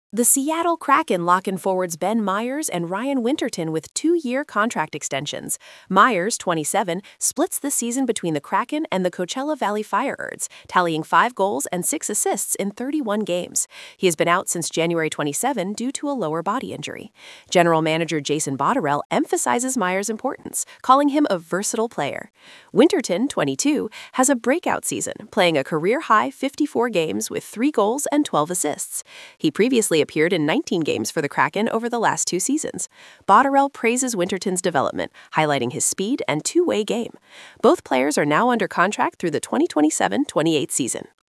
The Seattle Kraken lock in forwards Ben Meyers and Ryan Winterton with 2-year contract extensions. Meyers, 27, splits the season between the Kraken and the Coachella Valley Firebirds, tallying 5 goals and 6 assists in 31 games. He has been out since January 27 due to a lower body injury. General manager Jason Botterill emphasizes Meyers' importance, calling him a versatile player. Winterton, 22, has a breakout season, playing a career-high 54 games with 3 goals and 12 assists. He previously appeared in 19 games for the Kraken over the last 2 seasons. Botterill praises Winterton's development, highlighting his speed and two-way game. Both players are now under contract through the 2027-28 season.